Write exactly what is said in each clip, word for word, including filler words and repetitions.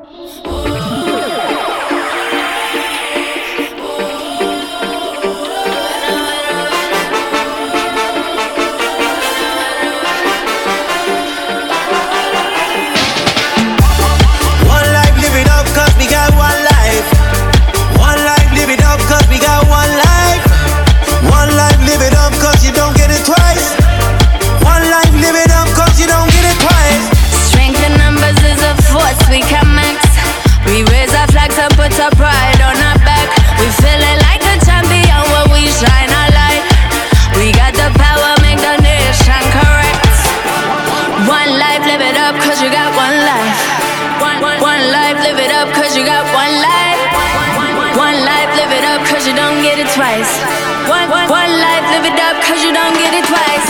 Twice. One, one, one life, live it up, cause you don't get it twice.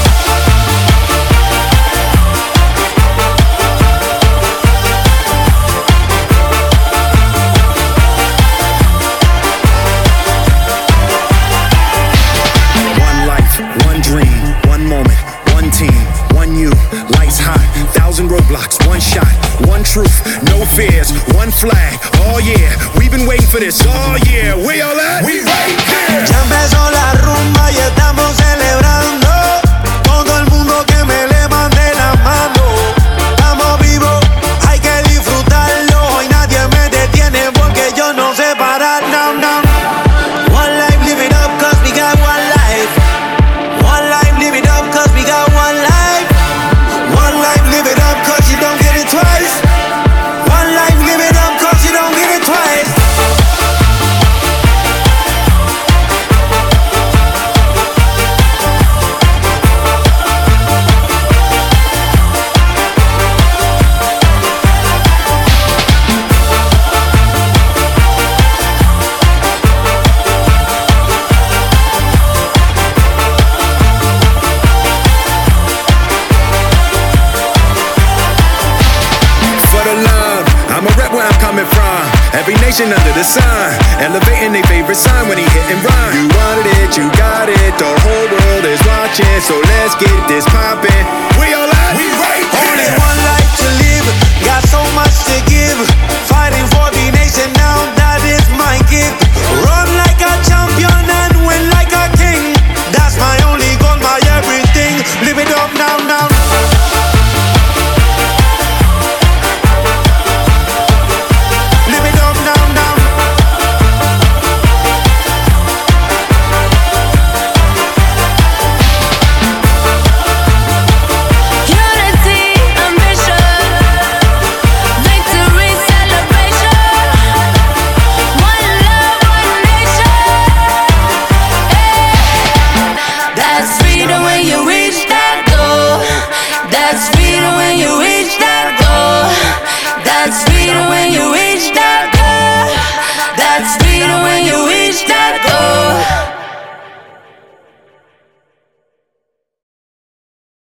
One life, one dream, one moment, one team, one you, lights hot, thousand roadblocks, one shot, one truth, no fears, one flag, oh yeah, we've been waiting for this, oh yeah, where y'all at? We right here! Ya empezó la rumba y estamos celebrando, todo el mundo que me levante la mano, estamos vivos, hay que disfrutarlo, y nadie me detiene porque yo no sé parar, no, no. One life, live it up, cause we got one life. One life, live it up, cause we got one life. One life, live it up, cause you don't get it twice. One life, live it up, cause you don't get it twice. Every nation under the sun, elevating their favorite sign when he hit and run. You wanted it, you got it, the whole world is watching, so let's get this poppin'. We all at? We right here. Only one life to live, got so much to give. Fighting for the nation now, that is my gift. Run like a champion and win like a king. That's my only goal, my everything. Live it up now, now. That's freedom when you reach that goal. That's freedom when you reach that goal. That's